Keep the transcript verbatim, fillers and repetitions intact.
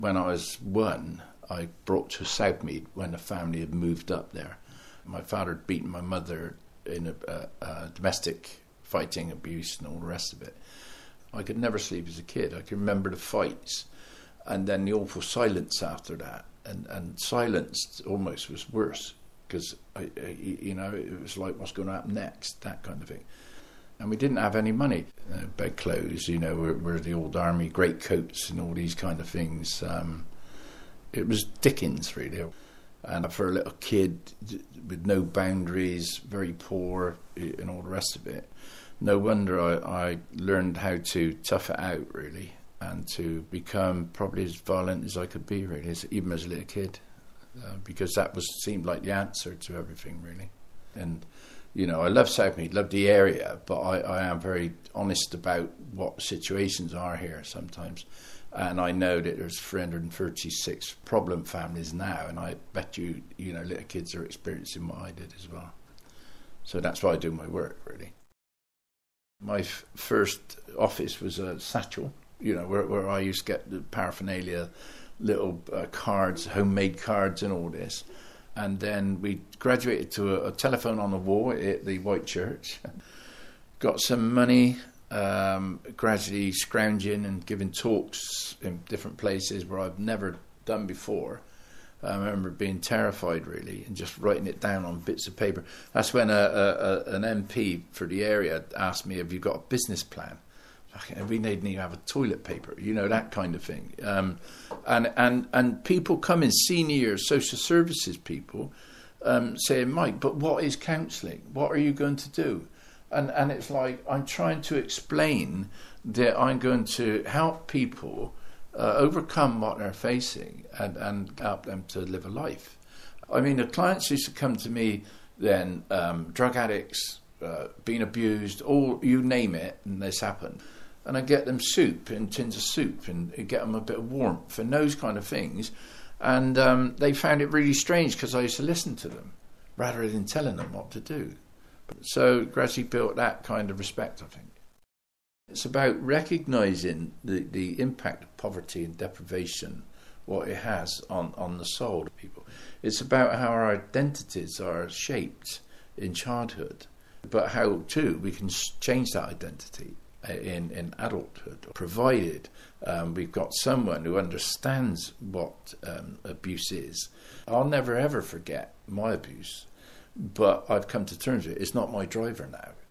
When I was one, I brought to Southmead when the family had moved up there. My father had beaten my mother in a, a, a domestic fighting, abuse and all the rest of it. I could never sleep as a kid. I can remember the fights and then the awful silence after that. And, and silence almost was worse because, I, I, you know, it was like what's going to happen next, that kind of thing. And we didn't have any money. Uh, bedclothes, you know, were, were the old army greatcoats and all these kind of things. Um, it was Dickens, really. And for a little kid with no boundaries, very poor and all the rest of it, no wonder I, I learned how to tough it out, really, and to become probably as violent as I could be, really, as, even as a little kid, uh, because that was seemed like the answer to everything, really. And, you know, I love Southmead, love the area, but I, I am very honest about what situations are here sometimes. And I know that there's three hundred thirty-six problem families now, and I bet you, you know, little kids are experiencing what I did as well. So that's why I do my work, really. My f- first office was a satchel, you know, where, where I used to get the paraphernalia, little uh, cards, homemade cards and all this. And then we graduated to a, a telephone on the wall at the White Church, got some money, um, gradually scrounging and giving talks in different places where I've never done before. I remember being terrified, really, and just writing it down on bits of paper. That's when a, a, a, an M P for the area asked me, have you got a business plan? We didn't even have a toilet paper, you know, that kind of thing. Um, and, and, and people come in, senior social services people, um, saying, Mike, but what is counselling? What are you going to do? And, and it's like, I'm trying to explain that I'm going to help people uh, overcome what they're facing and, and help them to live a life. I mean, the clients used to come to me then, um, drug addicts, uh, being abused, all you name it, and this happened. And I get them soup and tins of soup and get them a bit of warmth and those kind of things. And um, they found it really strange because I used to listen to them rather than telling them what to do. So gradually built that kind of respect, I think. It's about recognising the, the impact of poverty and deprivation, what it has on, on the soul of people. It's about how our identities are shaped in childhood, but how, too, we can change that identity in, in adulthood, provided um, we've got someone who understands what um, abuse is. I'll never, ever forget my abuse, but I've come to terms with it. It's not my driver now.